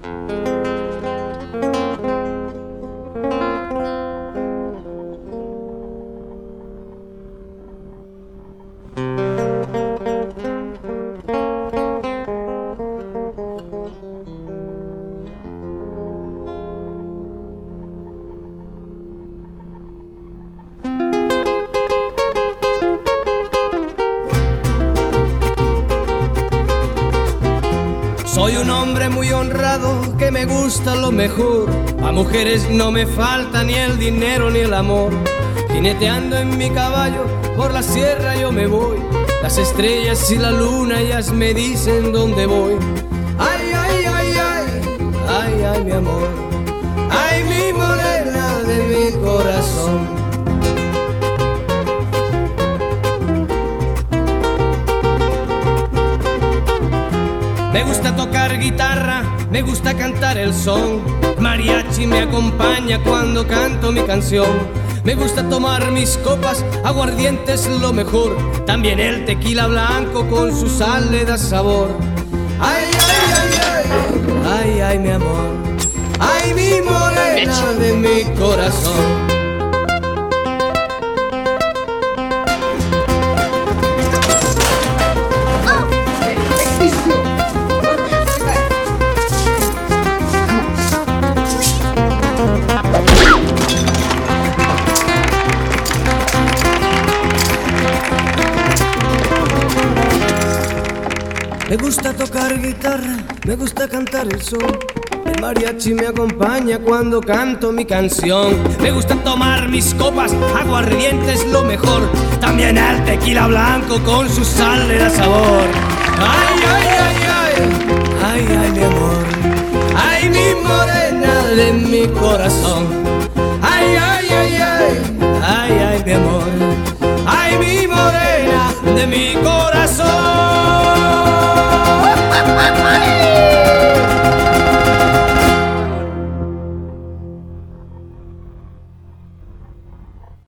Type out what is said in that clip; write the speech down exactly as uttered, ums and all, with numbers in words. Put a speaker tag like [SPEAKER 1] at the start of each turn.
[SPEAKER 1] Soy un hombre muy honrado que me gusta lo mejor. A mujeres no me falta ni el dinero ni el amor. Jineteando en mi caballo por la sierra yo me voy. Las estrellas y la luna ellas me dicen dónde voy. Ay, ay, ay, ay, ay, ay, mi amor. Ay, mi morena de mi corazón. Me gusta tocar guitarra, me gusta cantar el son. Mariachi me acompaña cuando canto mi canción. Me gusta tomar mis copas, aguardiente es lo mejor. También el tequila blanco con su sal le da sabor. Ay, ay, ay, ay, ay, ay, mi amor. Ay, mi morena de mi corazón. Me gusta tocar guitarra, me gusta cantar el son. El mariachi me acompaña cuando canto mi canción. Me gusta tomar mis copas, aguardiente es lo mejor. También el tequila blanco con su sal le da sabor. Ay, ay, ay, ay, ay, ay, mi amor. Ay, mi morena de mi corazón. Ay, ay, ay, ay, ay, ay, mi amor. Ay, mi morena de mi corazón.